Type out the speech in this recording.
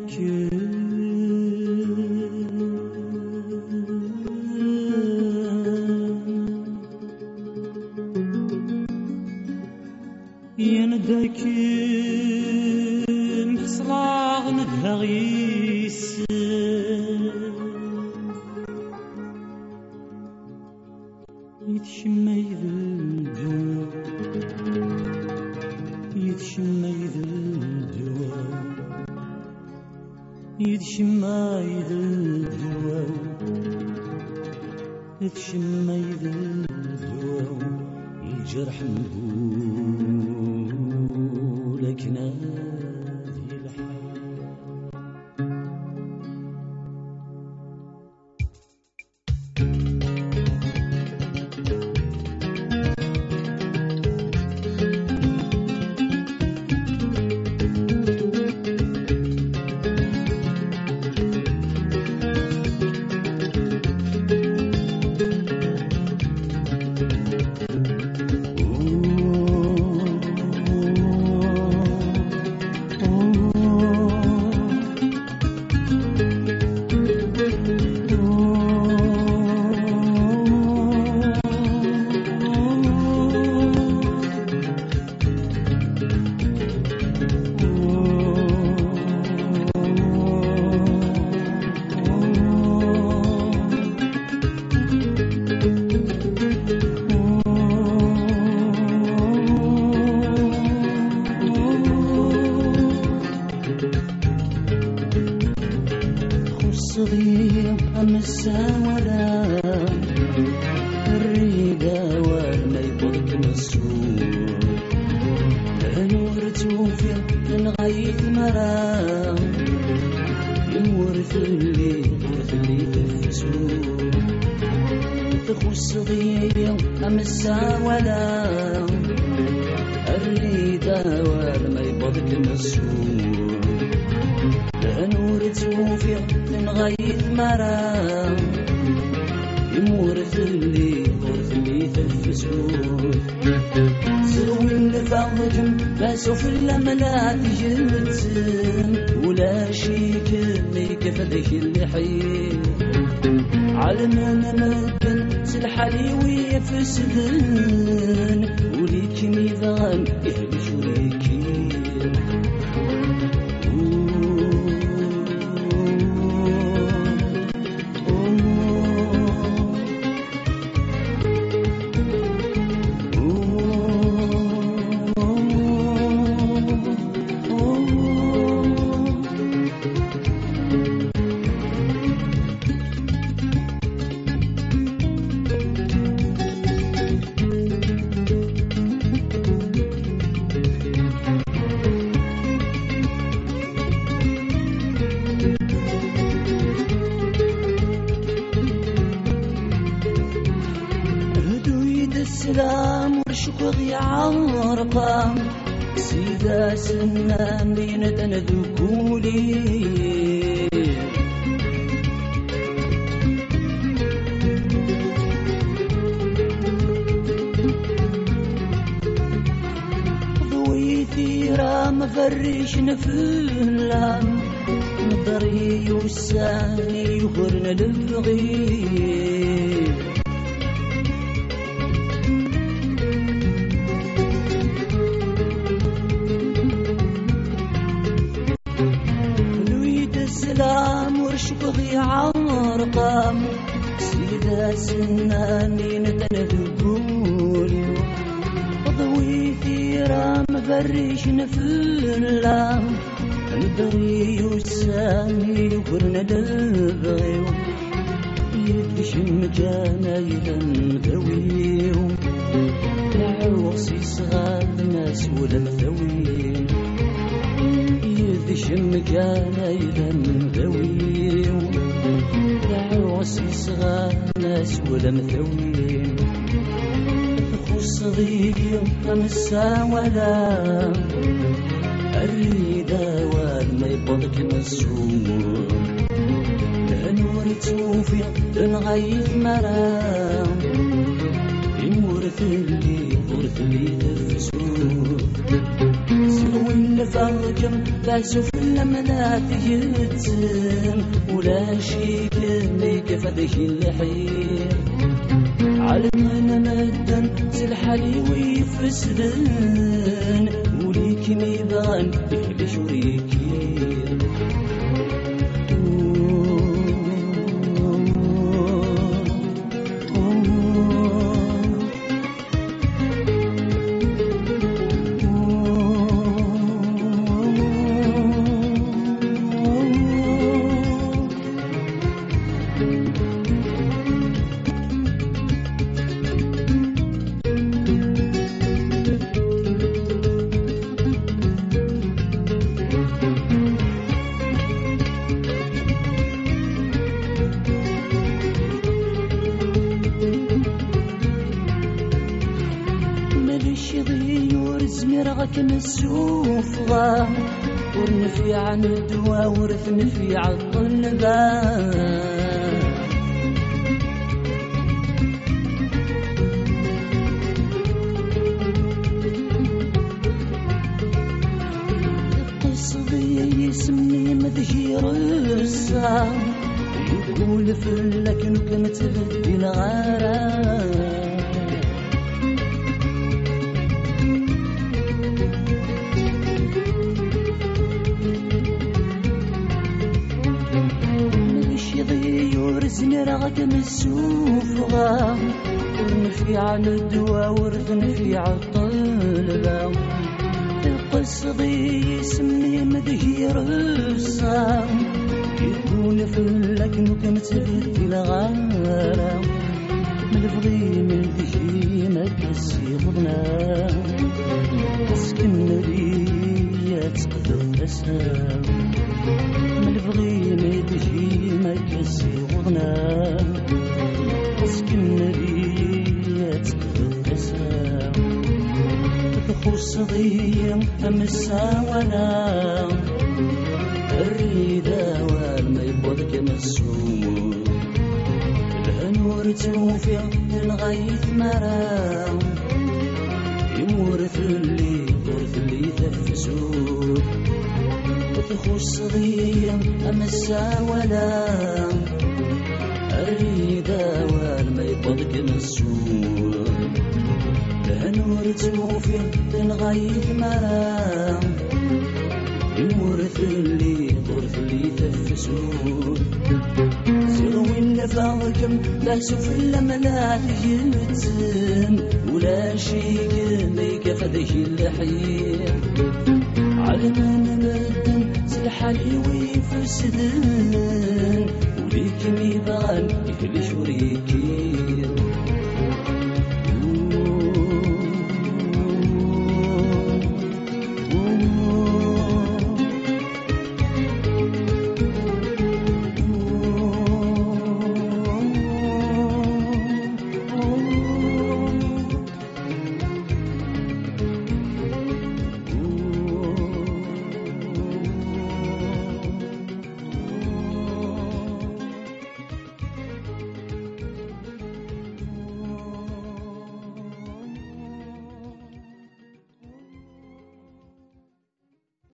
يندك محصلاغ ندهغيس يتشمى يذلدو يتشمى يذلدو يتشمى يذلدو يتشمى يذلدو الجرح نقولك نادي الحال صغير أمسا ولا الريدة وما يبرك مسرور نور توفيق نغيث مرام يورث اللي تفسور تخو الصغير أمسا ولا الريدة وما يبرك مسرور نور توفيق نغيث مرام يمورث اللي تفسور سروي نفاقكم باسوف اللملات جلتن ولا شيك ميكف ذيك اللي حي علمنا مدن سلحلي ويفسدن وليك ميضان يهلش وليكي السلام ورشق يا عرقام سيدا سنان بينتنا ذكولي ضوي ثيرا مفرش نفلام نضري والساني يخرنا للغير السلام ورشق يا عرقام سيدا سناني نتنذقولي ضوي ثيرا مفرش نفلام ندري والساني وكرنا دلغيو يدفش مكانا يدنذويو العوصي صغار ناس ولا مثويو يدشم كان يدن ذويو العوصي صغار ناس ولا مثويو خص ضيق أمسا ولا الريدة والما يبضك مسرور لا نور توفيق نغيث مرام يمورث اللي تفسور سوي نفركم باسوف لمنا تيتم ولا شي كميك فدك الحير علمنا مدن زلحالي ويفسدن وليك ميبان يحبش وريكير زميرك مسوفغا ورنفي عن الدواء ورثنفي عن الطلبان القصدي يسمي مذهير السام يقول فلك نكم تبدي الغرام زميرك مسوفغا ورنفي عن الدواء ورثنفي عن الطلبة القصدي يسمي مذهير السام يكون فلك نكم تبدي الغارة من الفضي من ذهي ما كسي غضنا تسكن لي تقدر تسام من الفضي من ذهي ما كسي تسكن لي تقدسها تخص ضيم أمسا ولا الريدة والما يبودك مسوم الهنور توفي الغيث مرام يمورث اللي تفسود تخص ضيم أمسا ولا الريدة والما يبضك مسؤول لهنور توفي تنغيث مرام يمورث اللي تفسول سروي نفاقكم باسوف لمنا تيتم ولا شي كميك فدك الحير علمنا مدن زلحالي ويفسدن وليك ميبان يحبش وريكير